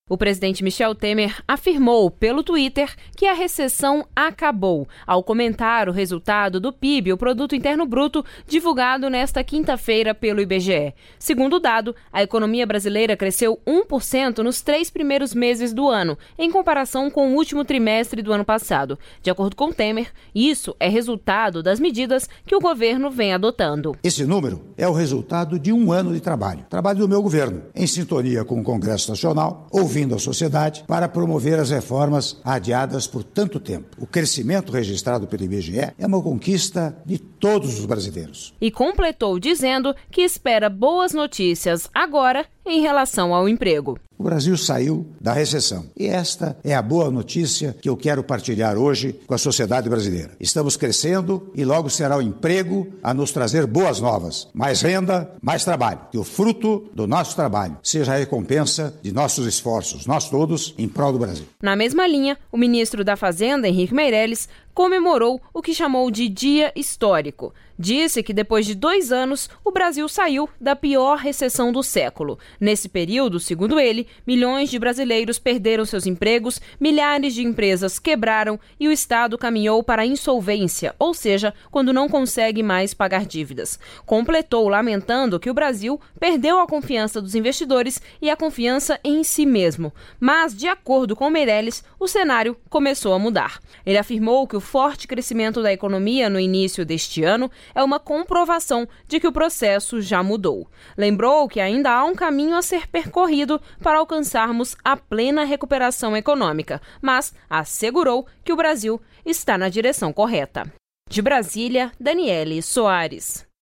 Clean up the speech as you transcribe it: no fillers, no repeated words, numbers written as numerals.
O presidente Michel Temer afirmou pelo Twitter que a recessão acabou, ao comentar o resultado do PIB, o Produto Interno Bruto, divulgado nesta quinta-feira pelo IBGE. Segundo o dado, a economia brasileira cresceu 1% nos 3 primeiros meses do ano, em comparação com o último trimestre do ano passado. De acordo com Temer, isso é resultado das medidas que o governo vem adotando. Esse número é o resultado de um ano de trabalho do meu governo, em sintonia com o Congresso Nacional, ouvindo a sociedade para promover as reformas adiadas por tanto tempo. O crescimento registrado pelo IBGE é uma conquista de todos os brasileiros. E completou dizendo que espera boas notícias agora em relação ao emprego. O Brasil saiu da recessão e esta é a boa notícia que eu quero partilhar hoje com a sociedade brasileira. Estamos crescendo e logo será o emprego a nos trazer boas novas, mais renda, mais trabalho. Que o fruto do nosso trabalho seja a recompensa de nossos esforços, nós todos, em prol do Brasil. Na mesma linha, o ministro da Fazenda, Henrique Meirelles, comemorou o que chamou de dia histórico. Disse que depois de 2 anos, o Brasil saiu da pior recessão do século. Nesse período, segundo ele, milhões de brasileiros perderam seus empregos, milhares de empresas quebraram e o Estado caminhou para a insolvência, ou seja, quando não consegue mais pagar dívidas. Completou lamentando que o Brasil perdeu a confiança dos investidores e a confiança em si mesmo. Mas, de acordo com Meirelles, o cenário começou a mudar. Ele afirmou que o forte crescimento da economia no início deste ano é uma comprovação de que o processo já mudou. Lembrou que ainda há um caminho a ser percorrido para alcançarmos a plena recuperação econômica, mas assegurou que o Brasil está na direção correta. De Brasília, Daniele Soares.